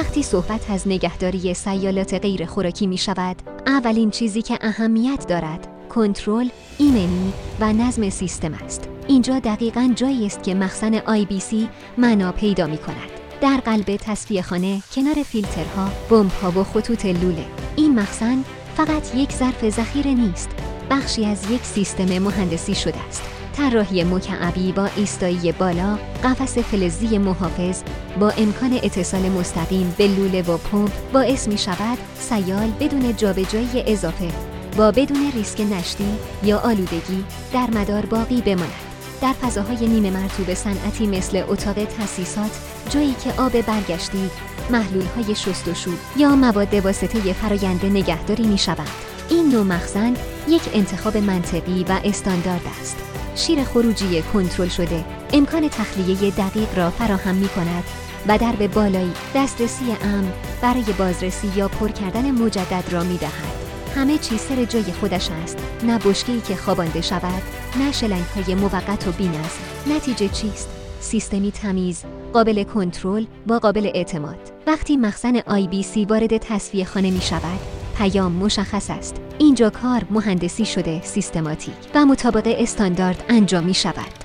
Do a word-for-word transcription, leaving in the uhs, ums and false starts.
وقتی صحبت از نگهداری سیالات غیر خوراکی می شود، اولین چیزی که اهمیت دارد کنترل، ایمنی و نظم سیستم است. اینجا دقیقاً جایی است که مخزن آی بی سی معنا پیدا می کند. در قلب تصفیه خانه، کنار فیلترها، بمب‌ها و خطوط لوله. این مخزن فقط یک ظرف ذخیره نیست، بخشی از یک سیستم مهندسی شده است. طراحی مکعبی با ایستایی بالا، قفس فلزی محافظ با امکان اتصال مستقیم به لوله و پمپ باعث می شود سیال بدون جابجایی اضافه با بدون ریسک نشتی یا آلودگی در مدار باقی بماند. در فضاهای نیمه مرطوب صنعتی مثل اتاق تاسیسات، جایی که آب برگشتی، محلول‌های شستشو یا مواد واسطه فراینده نگهداری می‌شوند، این نوع مخزن یک انتخاب منطقی و استاندارد است. شیر خروجی کنترل شده امکان تخلیه دقیق را فراهم می‌کند و درب بالایی دسترسی امن برای بازرسی یا پر کردن مجدد را می‌دهد. همه چیز سر جای خودش است، نه بشکه‌ای که خوابانده شود، نه شلنگ‌های موقت و بی‌نظم. نتیجه چیست؟ سیستمی تمیز، قابل کنترل با قابل اعتماد. وقتی مخزن آی بی سی وارد تصفیه خانه می شود، پیام مشخص است. اینجا کار مهندسی شده، سیستماتیک و مطابق استاندارد انجام می شود.